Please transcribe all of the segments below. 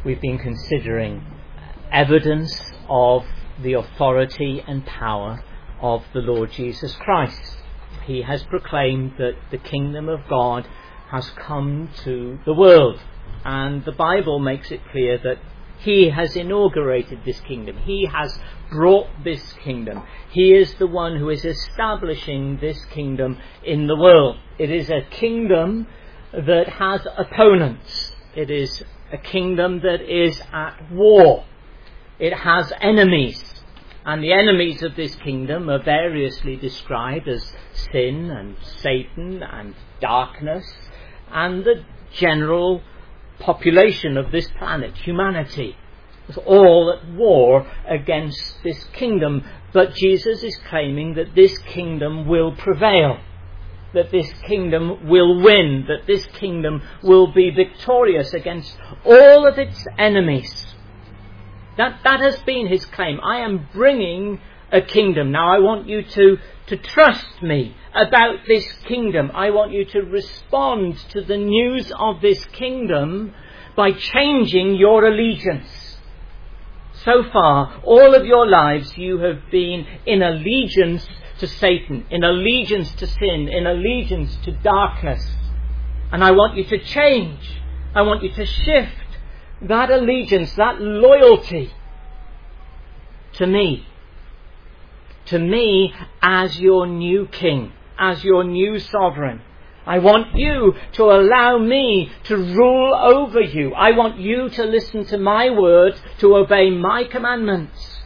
We've been considering evidence of the authority and power of the Lord Jesus Christ. He has proclaimed that the kingdom of God has come to the world, and the Bible makes it clear that He has inaugurated this kingdom. He has brought this kingdom. He is the one who is establishing this kingdom in the world. It is a kingdom that has opponents. It is a kingdom that is at war. It has enemies. And the enemies of this kingdom are variously described as sin and Satan and darkness and the general population of this planet, humanity. It's all at war against this kingdom. But Jesus is claiming that this kingdom will prevail, that this kingdom will win, that this kingdom will be victorious against all of its enemies. That has been his claim. I am bringing a kingdom. Now I want you to trust me about this kingdom. I want you to respond to the news of this kingdom by changing your allegiance. So far, all of your lives you have been in allegiance to Satan, in allegiance to sin, in allegiance to darkness. And I want you to change. I want you to shift that allegiance, that loyalty to me. To me as your new king, as your new sovereign. I want you to allow me to rule over you. I want you to listen to my words, to obey my commandments.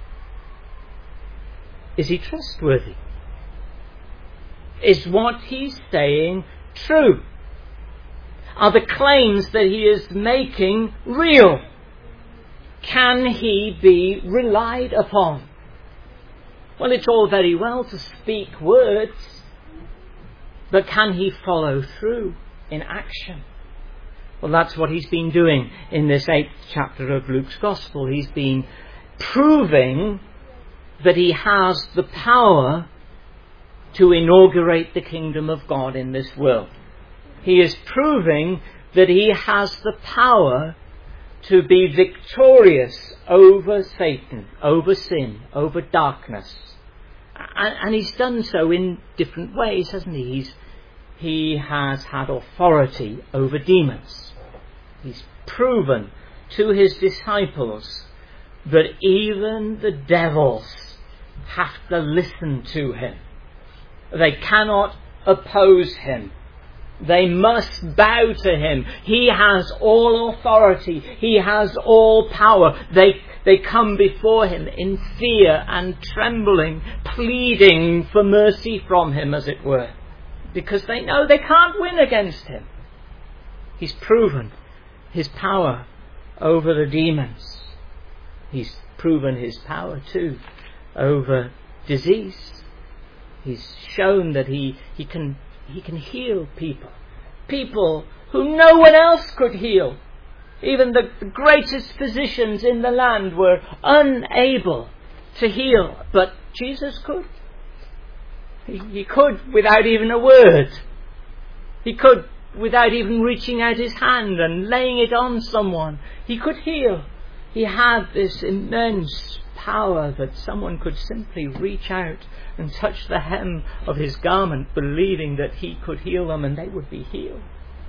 Is he trustworthy? Is what he's saying true? Are the claims that he is making real? Can he be relied upon? Well, it's all very well to speak words, but can he follow through in action? Well, that's what he's been doing in this 8th chapter of Luke's Gospel. He's been proving that he has the power to inaugurate the kingdom of God in this world. He is proving that he has the power to be victorious over Satan, over sin, over darkness. And he's done so in different ways, hasn't he? He has had authority over demons. He's proven to his disciples that even the devils have to listen to him. They cannot oppose him. They must bow to him. He has all authority. He has all power. They come before him in fear and trembling, pleading for mercy from him, as it were, because they know they can't win against him. He's proven his power over the demons. He's proven his power too over disease. He's shown that he can heal people who no one else could heal. Even the greatest physicians in the land were unable to heal, but Jesus could. He could without even a word. He could without even reaching out his hand and laying it on someone. He could heal. He had this immense power that someone could simply reach out and touch the hem of his garment, believing that he could heal them and they would be healed.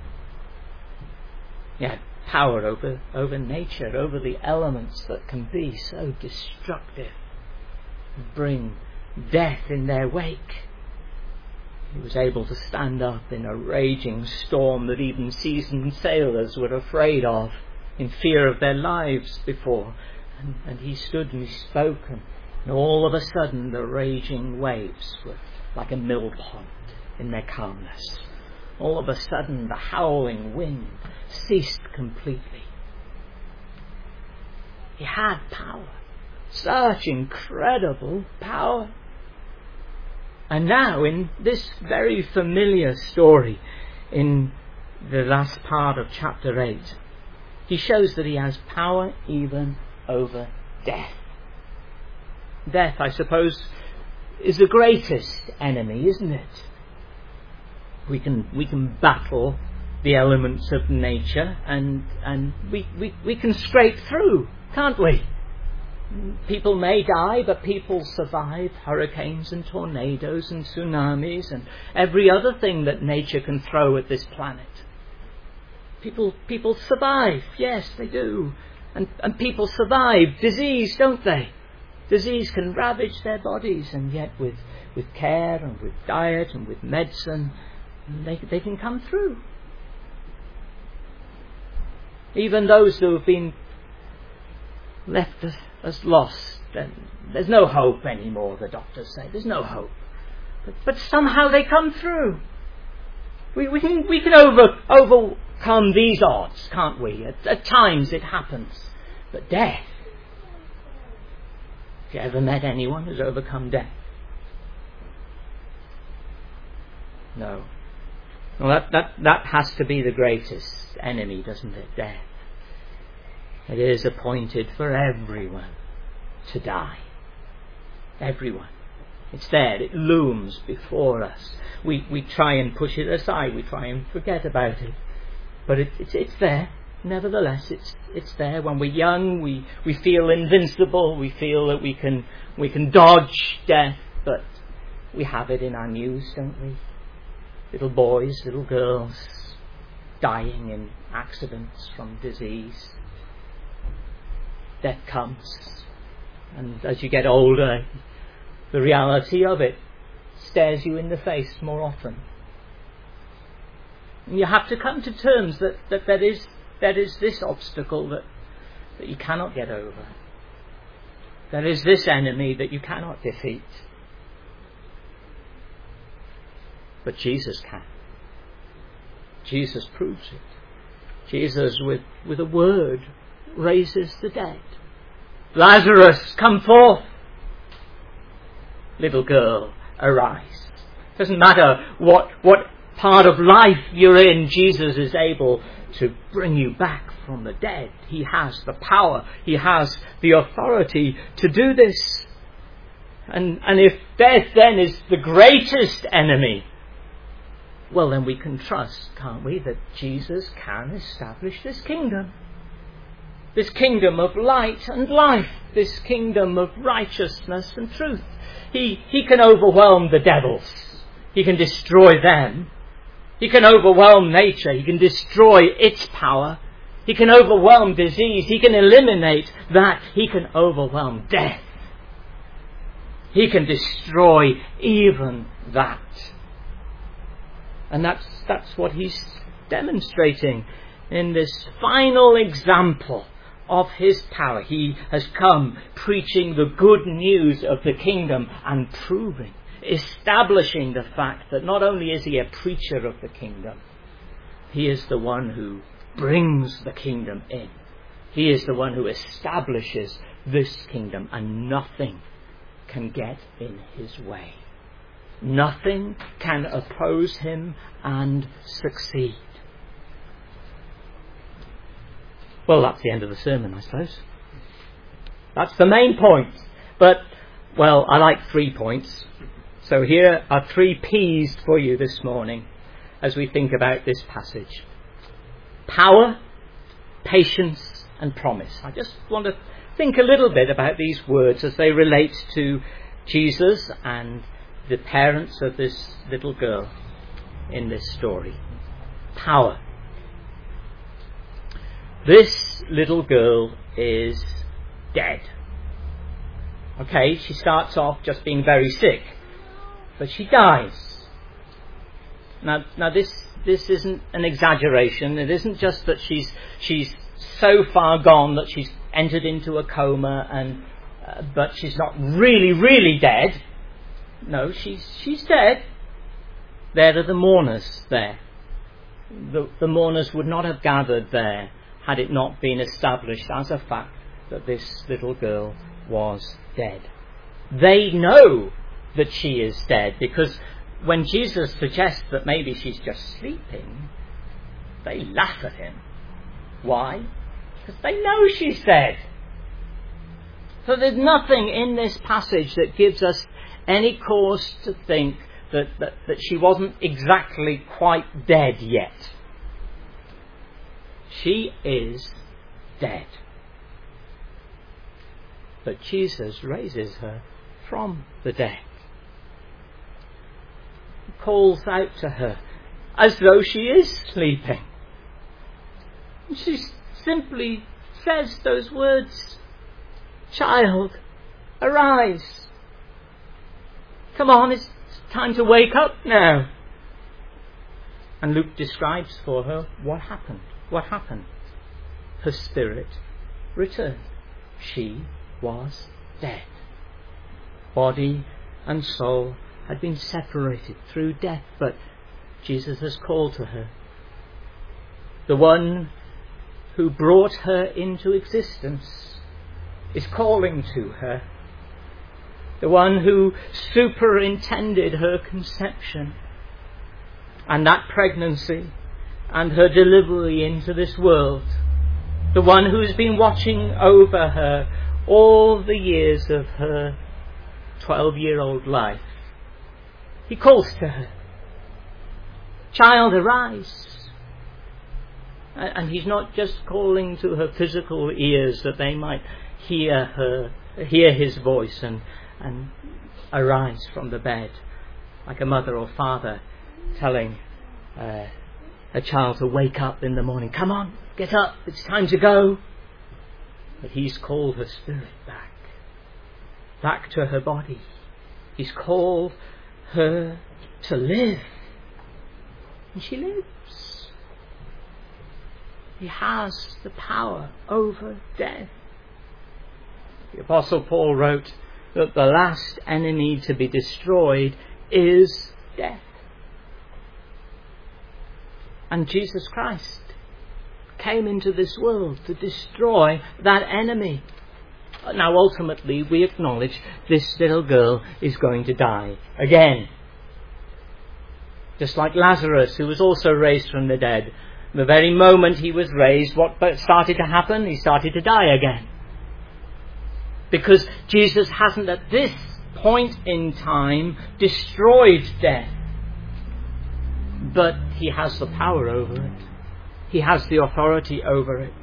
He had power over nature, over the elements that can be so destructive, bring death in their wake. He was able to stand up in a raging storm that even seasoned sailors were afraid of, in fear of their lives before. And he stood and he spoke, and all of a sudden the raging waves were like a mill pond in their calmness. All of a sudden the howling wind ceased completely. He had power, such incredible power. And now in this very familiar story, in the last part of chapter 8, he shows that he has power even over death. Death, I suppose, is the greatest enemy, isn't it? We can battle the elements of nature, and we can scrape through, can't we? People may die, but people survive hurricanes and tornadoes and tsunamis and every other thing that nature can throw at this planet. People survive, yes, they do. And people survive disease, don't they? Disease can ravage their bodies, and yet with care and with diet and with medicine, they can come through. Even those who have been left as lost, there's no hope anymore, the doctors say. There's no hope. But somehow they come through. We can overcome these odds, can't we? At times it happens. But death. Have you ever met anyone who's overcome death? No. Well, that has to be the greatest enemy, doesn't it? Death. It is appointed for everyone to die. Everyone. It's there. It looms before us. We try and push it aside. We try and forget about it. But it's there. Nevertheless, it's there. When we're young, we feel invincible. We feel that we can dodge death. But we have it in our news, don't we? Little boys, little girls dying in accidents from disease. Death comes. And as you get older, the reality of it stares you in the face more often. And you have to come to terms that there is this obstacle that you cannot get over. There is this enemy that you cannot defeat. But Jesus can. Jesus proves it. Jesus, with a word, raises the dead. Lazarus, come forth. Little girl, arise. Doesn't matter what part of life you're in, Jesus is able to bring you back from the dead. He has the power. He has the authority to do this. And if death then is the greatest enemy, well, then we can trust, can't we, that Jesus can establish this kingdom. This kingdom of light and life. This kingdom of righteousness and truth. He can overwhelm the devils. He can destroy them. He can overwhelm nature. He can destroy its power. He can overwhelm disease. He can eliminate that. He can overwhelm death. He can destroy even that. And that's what he's demonstrating in this final example of his power. He has come preaching the good news of the kingdom and proving, establishing the fact that not only is he a preacher of the kingdom, he is the one who brings the kingdom in. He is the one who establishes this kingdom, and nothing can get in his way. Nothing can oppose him and succeed. Well, that's the end of the sermon, I suppose. That's the main point. But, well, I like 3 points. So here are 3 P's for you this morning as we think about this passage. Power, patience, and promise. I just want to think a little bit about these words as they relate to Jesus and the parents of this little girl in this story. Power. This little girl is dead. Okay, she starts off just being very sick, but she dies. Now this isn't an exaggeration. It isn't just that she's so far gone that she's entered into a coma, but she's not really dead. No, she's dead. There are the mourners there. The mourners would not have gathered there had it not been established as a fact that this little girl was dead. They know that she is dead, because when Jesus suggests that maybe she's just sleeping, they laugh at him. Why? Because they know she's dead. So there's nothing in this passage that gives us any cause to think that she wasn't exactly quite dead yet. She is dead. But Jesus raises her from the dead. He calls out to her as though she is sleeping. She simply says those words, "Child, arise. Come on, it's time to wake up now." And Luke describes for her what happened. What happened? Her spirit returned. She was dead. Body and soul had been separated through death, but Jesus has called to her. The one who brought her into existence is calling to her. The one who superintended her conception and that pregnancy and her delivery into this world. The one who's been watching over her all the years of her 12-year-old life. He calls to her, "Child, arise." And he's not just calling to her physical ears that they might hear his voice and arise from the bed, like a mother or father telling a child to wake up in the morning. "Come on, get up, it's time to go." But he's called her spirit back to her body. He's called her to live. And she lives. He has the power over death. The Apostle Paul wrote that the last enemy to be destroyed is death. And Jesus Christ came into this world to destroy that enemy. Now ultimately we acknowledge this little girl is going to die again. Just like Lazarus, who was also raised from the dead. The very moment he was raised, what started to happen? He started to die again. Because Jesus hasn't at this point in time destroyed death. But he has the power over it. He has the authority over it.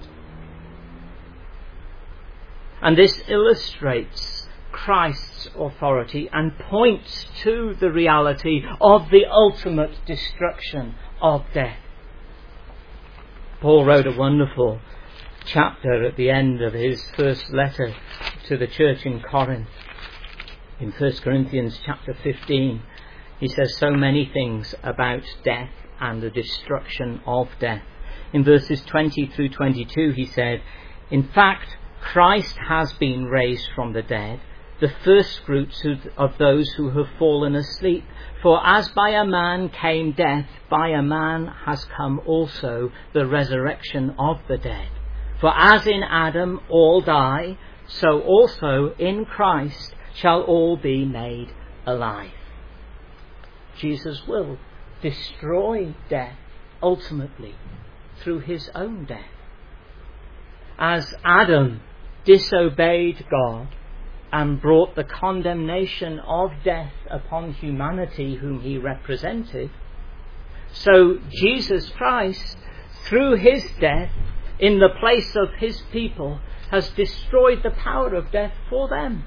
And this illustrates Christ's authority and points to the reality of the ultimate destruction of death. Paul wrote a wonderful chapter at the end of his first letter to the church in Corinth. In 1 Corinthians chapter 15, he says so many things about death and the destruction of death. In verses 20 through 22, he said, "In fact, Christ has been raised from the dead, the first fruits of those who have fallen asleep. For as by a man came death, by a man has come also the resurrection of the dead. For as in Adam all die, so also in Christ shall all be made alive." Jesus will destroy death ultimately through his own death. As Adam disobeyed God and brought the condemnation of death upon humanity whom he represented, so Jesus Christ, through his death in the place of his people, has destroyed the power of death for them.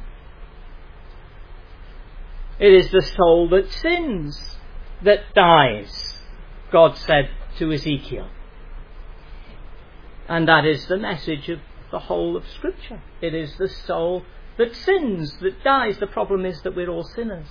It is the soul that sins that dies, God said to Ezekiel. And that is the message of the whole of Scripture. It is the soul that sins, that dies. The problem is that we're all sinners.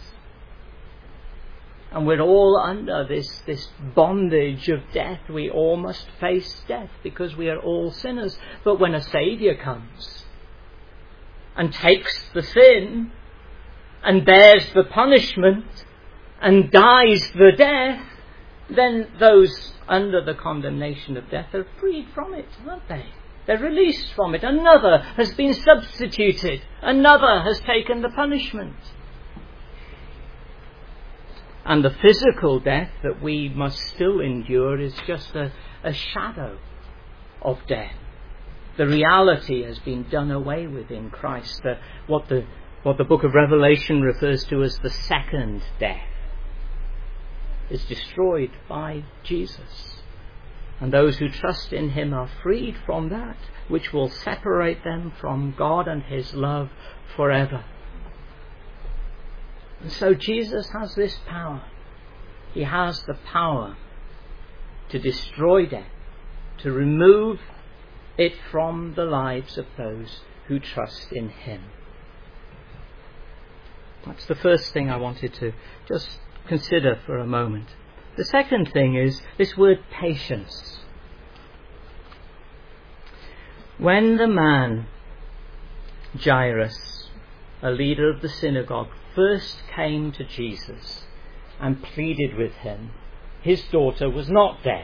And we're all under this bondage of death. We all must face death because we are all sinners. But when a Saviour comes and takes the sin and bears the punishment and dies the death, then those under the condemnation of death are freed from it, aren't they? They're released from it. Another has been substituted. Another has taken the punishment. And the physical death that we must still endure is just a shadow of death. The reality has been done away with in Christ. What the book of Revelation refers to as the second death is destroyed by Jesus. And those who trust in him are freed from that which will separate them from God and his love forever. And so Jesus has this power. He has the power to destroy death, to remove it from the lives of those who trust in him. That's the first thing I wanted to just consider for a moment. The second thing is this word patience. When the man Jairus, a leader of the synagogue, first came to Jesus and pleaded with him, his daughter was not dead.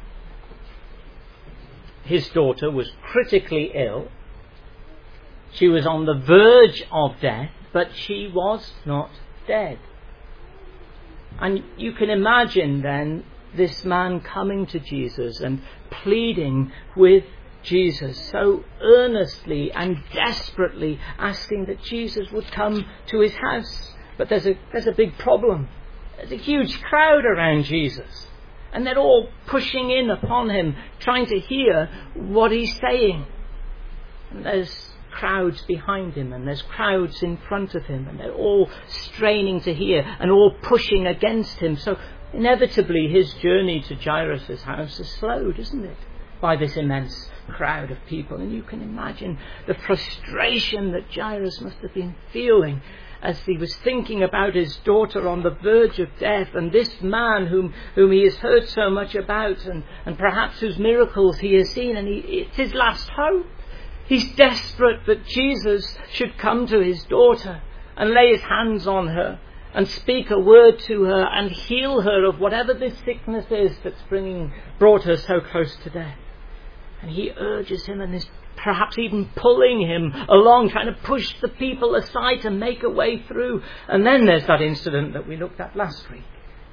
His daughter was critically ill. She was on the verge of death, but she was not dead. And you can imagine then this man coming to Jesus and pleading with Jesus, so earnestly and desperately asking that Jesus would come to his house. But there's a big problem. There's a huge crowd around Jesus, and they're all pushing in upon him, trying to hear what he's saying. And there's crowds behind him, and there's crowds in front of him, and they're all straining to hear and all pushing against him. So inevitably his journey to Jairus' house is slowed, isn't it, by this immense crowd of people. And you can imagine the frustration that Jairus must have been feeling as he was thinking about his daughter on the verge of death, and this man whom he has heard so much about, and perhaps whose miracles he has seen, and it's his last hope. He's desperate that Jesus should come to his daughter and lay his hands on her and speak a word to her and heal her of whatever this sickness is that's brought her so close to death. And he urges him and is perhaps even pulling him along, trying to push the people aside to make a way through. And then there's that incident that we looked at last week.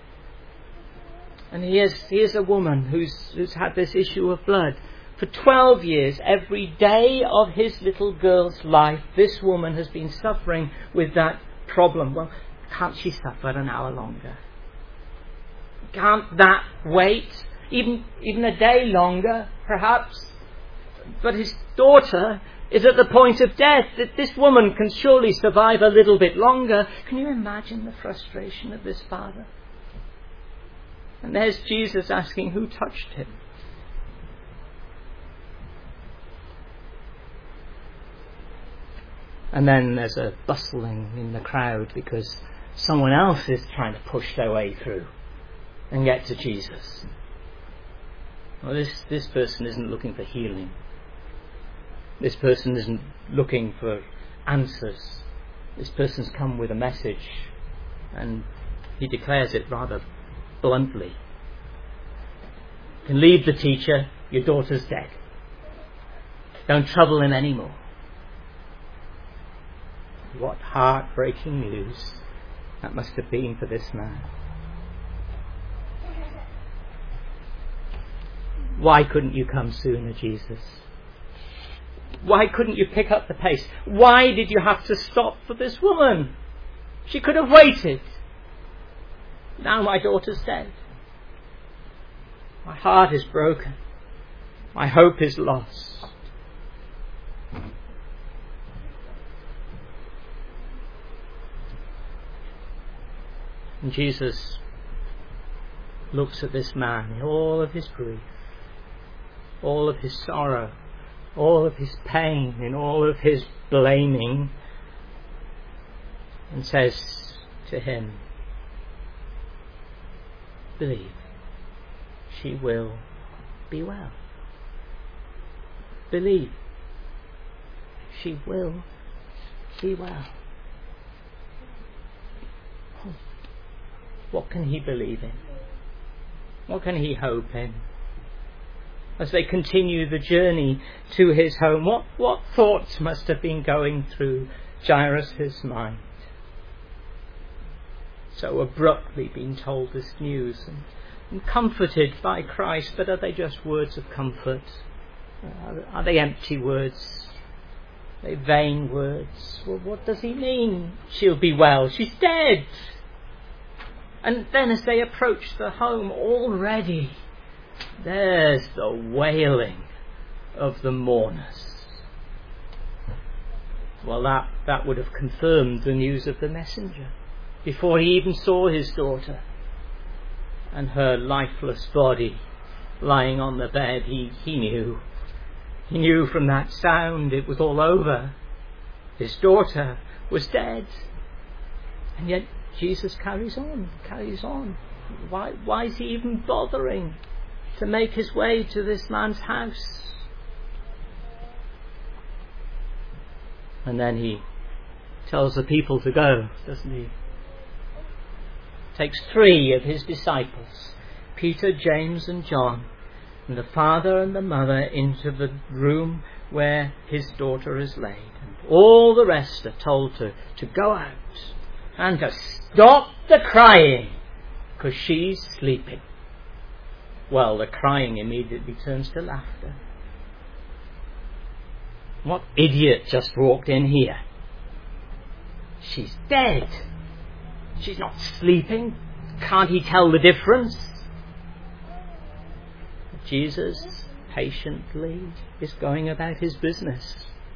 And here's a woman who's had this issue of blood. For 12 years, every day of his little girl's life, this woman has been suffering with that problem. Well, can't she suffer an hour longer? Can't that wait? Even a day longer, perhaps? But his daughter is at the point of death. That this woman can surely survive a little bit longer. Can you imagine the frustration of this father? And there's Jesus asking who touched him. And then there's a bustling in the crowd because someone else is trying to push their way through and get to Jesus. Well, this person isn't looking for healing. This person isn't looking for answers. This person's come with a message, and he declares it rather bluntly. You can leave the teacher, your daughter's dead. Don't trouble him anymore. What heartbreaking news that must have been for this man. Why couldn't you come sooner, Jesus? Why couldn't you pick up the pace? Why did you have to stop for this woman? She could have waited. Now my daughter's dead. My heart is broken. My hope is lost. And Jesus looks at this man in all of his grief, all of his sorrow, all of his pain, in all of his blaming, and says to him, believe, she will be well. Believe, she will be well. What can he believe in? What can he hope in? As they continue the journey to his home, what thoughts must have been going through Jairus' mind? So abruptly being told this news and comforted by Christ, but are they just words of comfort? Are they empty words? Are they vain words? Well, what does he mean? She'll be well. She's dead. And then as they approach the home, already There's the wailing of the mourners. Well, that would have confirmed the news of the messenger before he even saw his daughter and her lifeless body lying on the bed. He knew. He knew from that sound it was all over. His daughter was dead. And yet Jesus carries on. Why is he even bothering to make his way to this man's house? And then he tells the people to go, doesn't he? Takes 3 of his disciples, Peter, James and John, and the father and the mother into the room where his daughter is laid. And all the rest are told to go out and to stop the crying, because she's sleeping. Well, the crying immediately turns to laughter. What idiot just walked in here? She's dead. She's not sleeping. Can't he tell the difference? Jesus patiently is going about his business.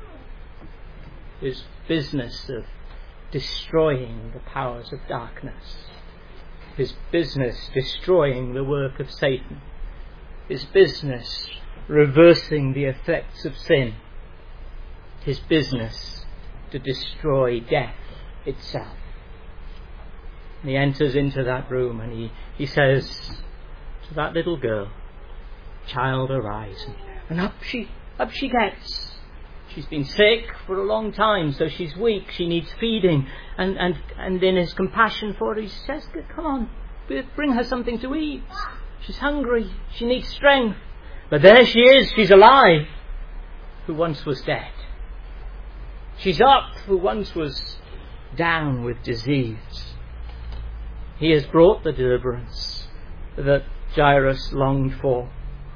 His business of destroying the powers of darkness. His business destroying the work of Satan. His business reversing the effects of sin. His business to destroy death itself. And he enters into that room and he says to that little girl, "Child, arise." And up she gets. She's been sick for a long time, so she's weak. She needs feeding. And in his compassion for her, he says, "Come on, bring her something to eat. She's hungry. She needs strength." But there she is. She's alive, who once was dead. She's up, who once was down with disease. He has brought the deliverance that Jairus longed for.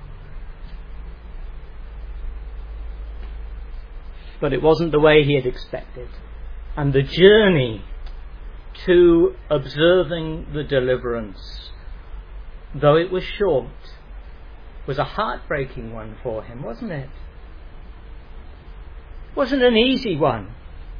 But it wasn't the way he had expected. And the journey to observing the deliverance, though it was short, was a heartbreaking one for him, wasn't it? It wasn't an easy one.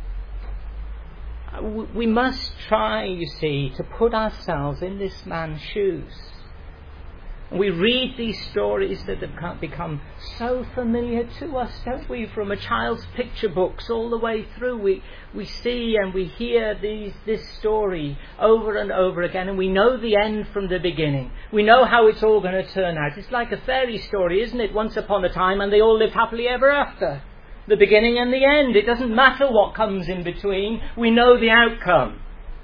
We must try, you see, to put ourselves in this man's shoes. And we read these stories that have become so familiar to us, don't we? From a child's picture books all the way through, we see and we hear this story over and over again, and we know the end from the beginning. We know how it's all going to turn out. It's like a fairy story, isn't it? Once upon a time, and they all lived happily ever after. The beginning and the end. It doesn't matter what comes in between. We know the outcome.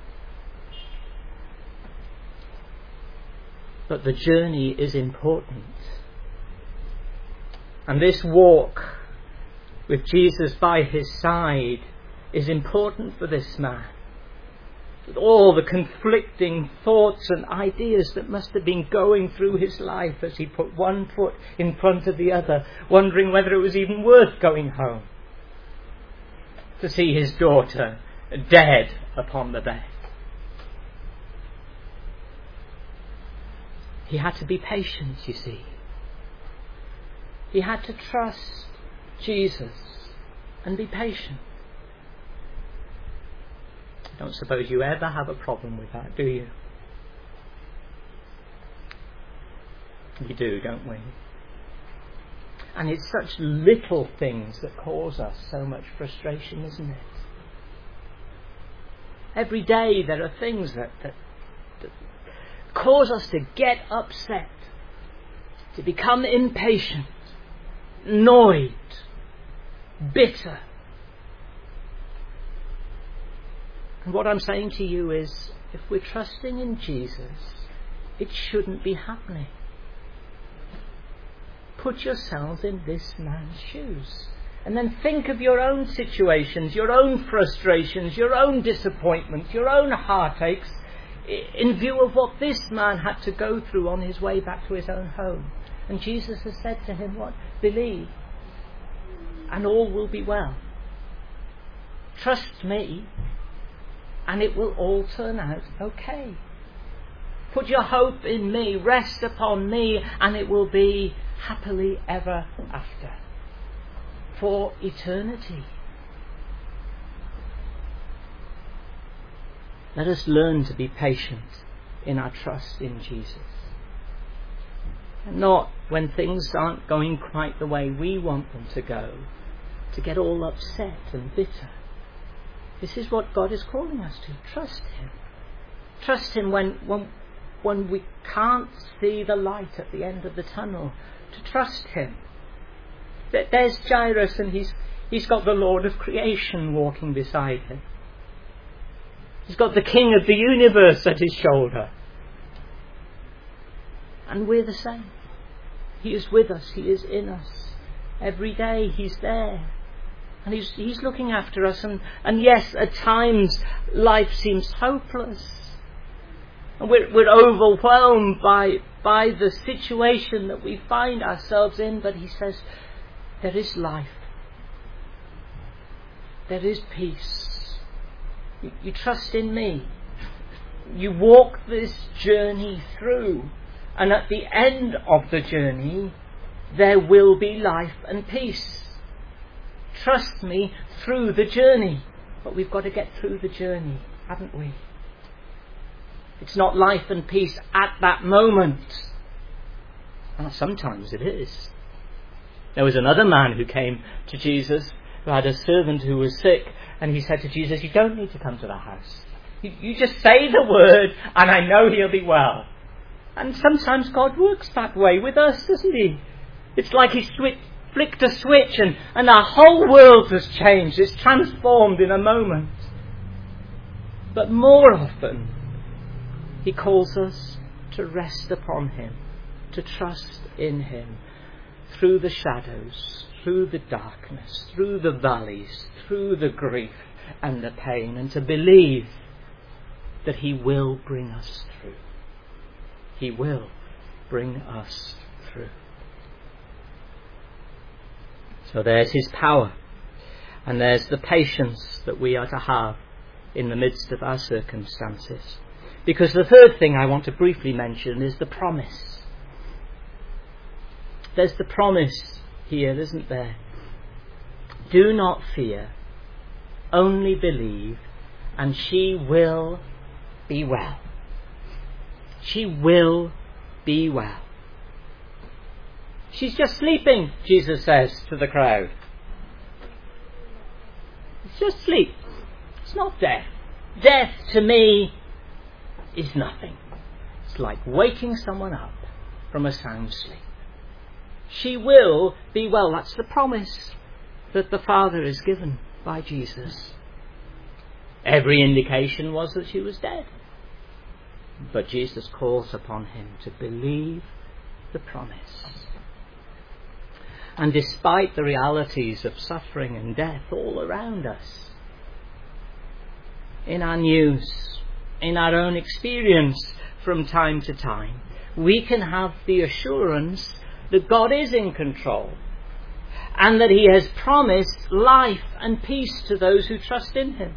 But the journey is important. And this walk with Jesus by his side is important for this man. With all the conflicting thoughts and ideas that must have been going through his life as he put one foot in front of the other, wondering whether it was even worth going home to see his daughter dead upon the bed. He had to be patient, you see. He had to trust Jesus and be patient. I don't suppose you ever have a problem with that, do you? We do, don't we? And it's such little things that cause us so much frustration, isn't it? Every day there are things that cause us to get upset, to become impatient, annoyed, bitter. And what I'm saying to you is, if we're trusting in Jesus, it shouldn't be happening. Put yourselves in this man's shoes. And then think of your own situations, your own frustrations, your own disappointments, your own heartaches, in view of what this man had to go through on his way back to his own home. And Jesus has said to him, what? Believe, and all will be well. Trust me, and it will all turn out okay. Put your hope in me, rest upon me, and it will be happily ever after, for eternity. Let us learn to be patient in our trust in Jesus. And not when things aren't going quite the way we want them to go, to get all upset and bitter. This is what God is calling us to. Trust Him. Trust Him when we can't see the light at the end of the tunnel. To trust Him. There's Jairus, and he's got the Lord of creation walking beside him. He's got the King of the universe at his shoulder. And we're the same. He is with us. He is in us. Every day He's there. And He's looking after us. And yes, at times life seems hopeless. And we're overwhelmed by the situation that we find ourselves in. But He says, there is life. There is peace. You trust in me. You walk this journey through. And at the end of the journey, there will be life and peace. Trust me through the journey. But we've got to get through the journey, haven't we? It's not life and peace at that moment. Well, sometimes it is. There was another man who came to Jesus who had a servant who was sick, and he said to Jesus, you don't need to come to the house. You just say the word and I know he'll be well. And sometimes God works that way with us, doesn't He? It's like He flicked a switch and our whole world has changed. It's transformed in a moment. But more often, He calls us to rest upon Him, to trust in Him through the shadows, through the darkness, through the valleys, through the grief and the pain, and to believe that He will bring us through. He will bring us through. So there's His power, and there's the patience that we are to have in the midst of our circumstances. Because the third thing I want to briefly mention is the promise. There's the promise here, isn't there? Do not fear, only believe, and she will be well. She will be well. She's just sleeping, Jesus says to the crowd. It's just sleep. It's not death. Death to me is nothing. It's like waking someone up from a sound sleep. She will be well. That's the promise that the Father is given by Jesus. Every indication was that she was dead. But Jesus calls upon him to believe the promise. And despite the realities of suffering and death all around us, in our news, in our own experience from time to time, we can have the assurance that God is in control and that He has promised life and peace to those who trust in Him.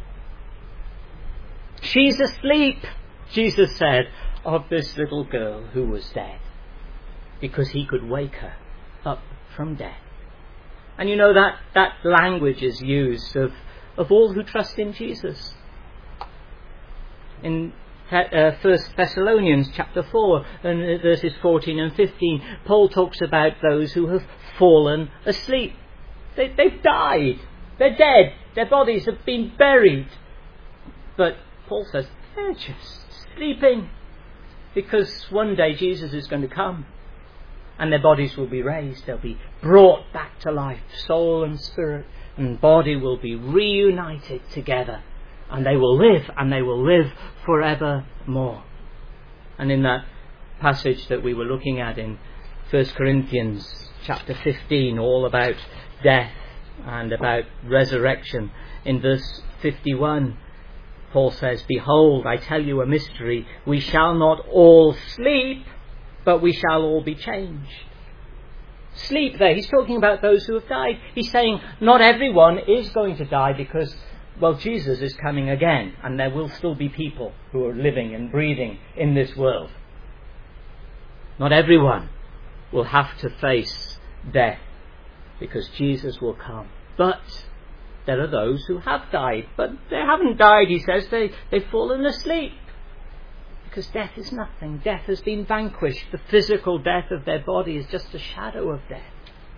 She's asleep, Jesus said, of this little girl who was dead, because He could wake her up from death. And you know that language is used of all who trust in Jesus. In 1 Thessalonians chapter 4 and verses 14 and 15, Paul talks about those who have fallen asleep. They've died. They're dead. Their bodies have been buried. But Paul says they're just sleeping, because one day Jesus is going to come and their bodies will be raised. They'll be brought back to life. Soul and spirit and body will be reunited together. And they will live, and they will live forevermore. And in that passage that we were looking at in 1 Corinthians chapter 15, all about death and about resurrection, in verse 51, Paul says, behold, I tell you a mystery. We shall not all sleep, but we shall all be changed. Sleep there. He's talking about those who have died. He's saying not everyone is going to die, because Jesus is coming again, and there will still be people who are living and breathing in this world. Not everyone will have to face death, because Jesus will come. But there are those who have died, but they haven't died, he says. They've fallen asleep. Because death is nothing. Death has been vanquished. The physical death of their body is just a shadow of death.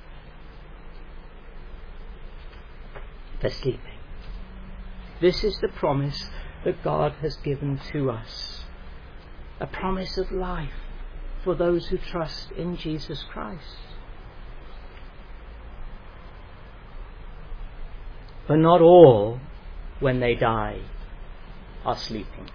They're sleeping. This is the promise that God has given to us. A promise of life for those who trust in Jesus Christ. But not all, when they die, are sleeping.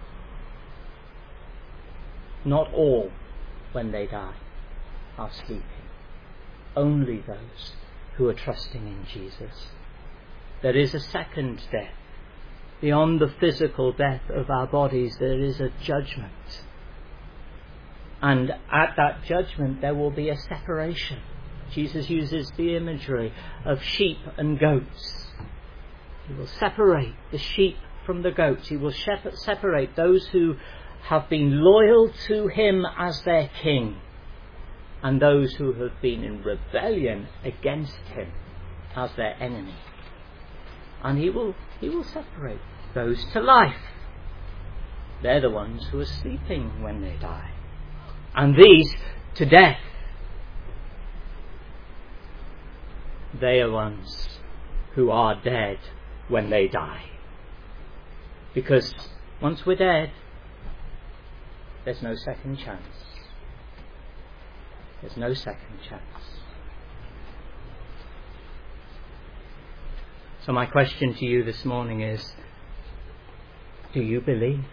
Not all, when they die, are sleeping. Only those who are trusting in Jesus. There is a second death. Beyond the physical death of our bodies, there is a judgment. And at that judgment, there will be a separation. Jesus uses the imagery of sheep and goats. He will separate the sheep from the goats. He will separate those who have been loyal to him as their king, and those who have been in rebellion against him as their enemy. And he will separate those to life. They're the ones who are sleeping when they die. And these to death. They are ones who are dead when they die. Because once we're dead, there's no second chance. There's no second chance. So my question to you this morning is, do you believe?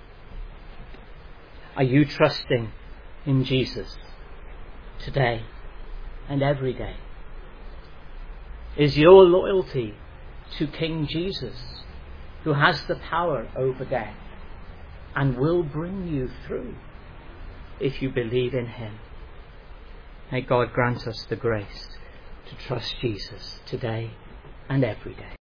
Are you trusting in Jesus today and every day? Is your loyalty to King Jesus, who has the power over death and will bring you through if you believe in him? May God grant us the grace to trust Jesus today and every day.